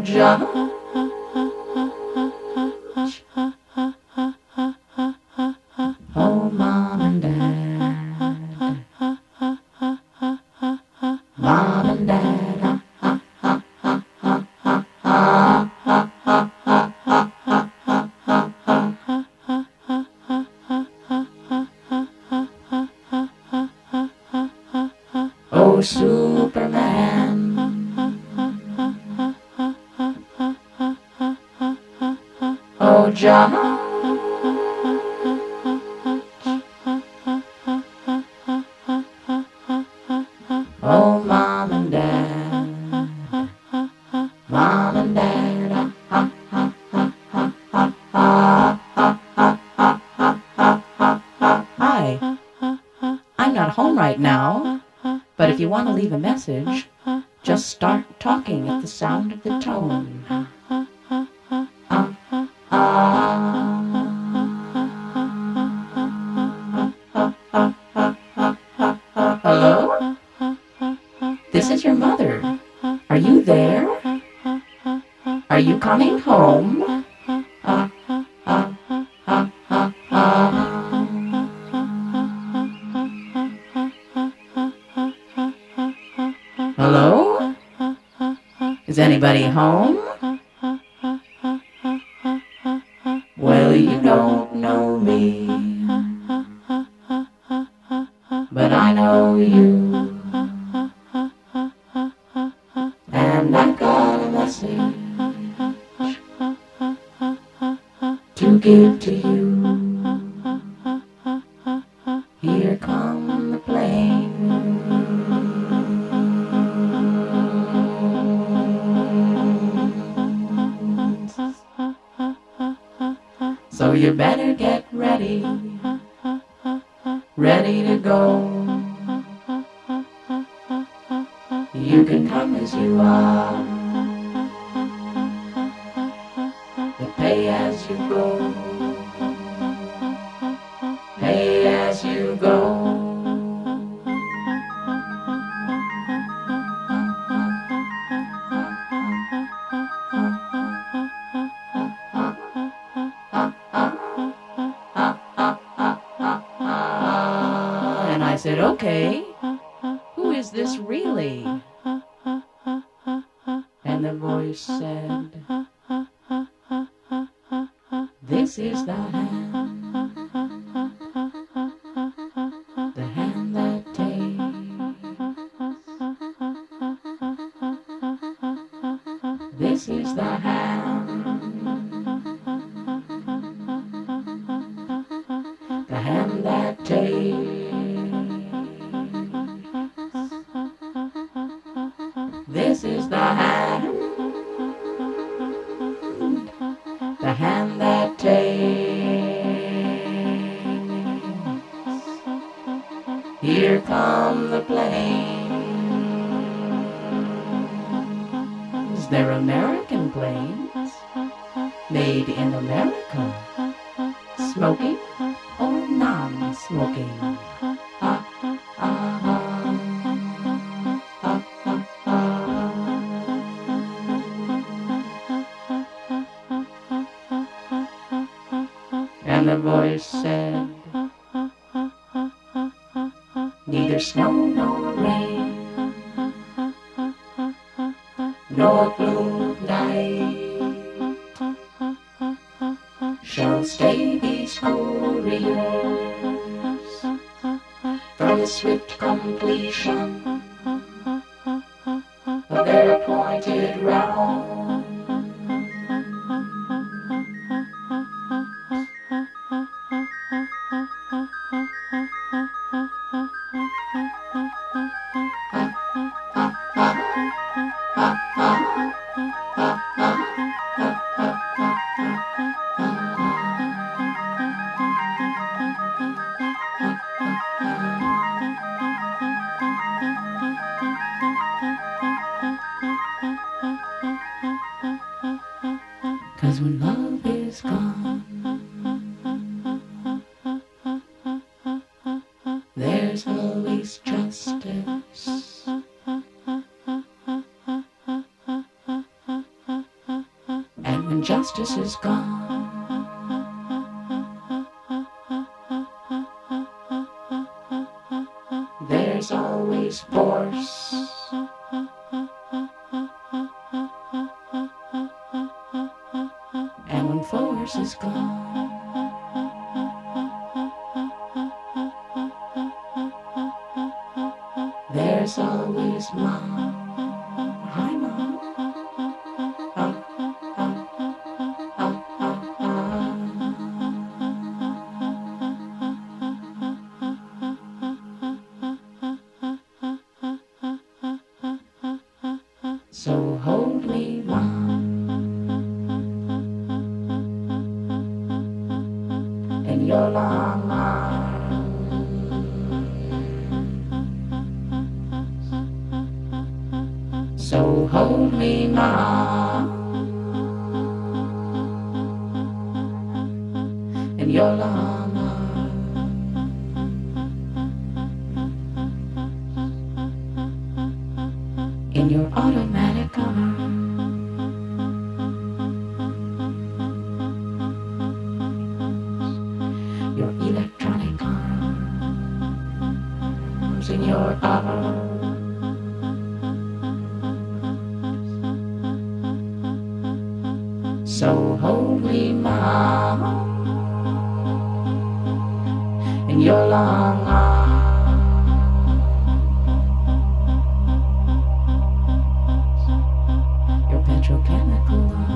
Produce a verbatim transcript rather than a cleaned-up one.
Georgia. Oh, Mom and Dad. Mom and Dad. Oh, Superman. Oh, John. Oh, Mom and Dad. Mom and Dad. Hi, I'm not home right now, but if you want to leave a message, just start talking at the sound of the tone. Hello? This is your mother. Are you there? Are you coming home? Hello? Is anybody home? Well, you don't know me, but I know you. And I got a message to give to you. Here come the planes. So you better get ready, ready to go. You can come as you are, but pay as you go. Pay as you go. And I said, okay, who is this really? And the voice said, this is the hand, the hand that takes. This is the hand, the hand that takes. This is the hand, the hand that takes. Here come the planes. They're American planes, made in America, smoking or non-smoking. And the voice said, neither snow nor rain, nor blue night shall stay these couriers from the swift completion of their appointed round. Cause when love is gone, there's always justice. when justice is gone. There's always force. And when force is gone, there's always mom. Hi, mom. Um, um, um, um, um. So hold me, mom, in your long arms. So hold me, mom, in your long arms. In your automatic arms. Your electronic arms. In your arms. So hold me, mom, in your long arms. Your petrochemical arms.